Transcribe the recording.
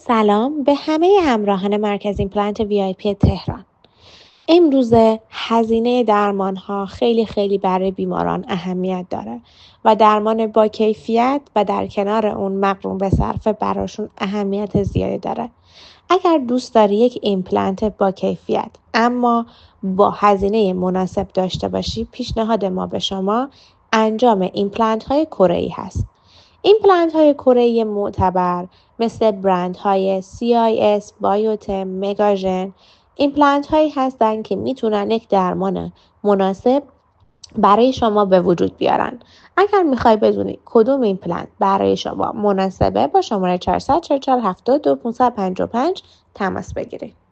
سلام به همه همراهان مرکز ایمپلنت VIP تهران. امروزه هزینه درمان‌ها خیلی برای بیماران اهمیت داره و درمان با کیفیت و در کنار اون مقرون به صرفه براشون اهمیت زیادی داره. اگر دوست داری یک ایمپلنت با کیفیت اما با هزینه مناسب داشته باشی، پیشنهاد ما به شما انجام ایمپلنت‌های کره‌ای هست. ایمپلنت‌های کره‌ای معتبر مثل برندهای CIS، بایوتم، مگاژن ایمپلنت‌هایی هستند که میتونن یک درمان مناسب برای شما به وجود بیارن. اگر میخوای بدونی کدوم ایمپلنت برای شما مناسبه، با شماره 444 72 555 تماس بگیرید.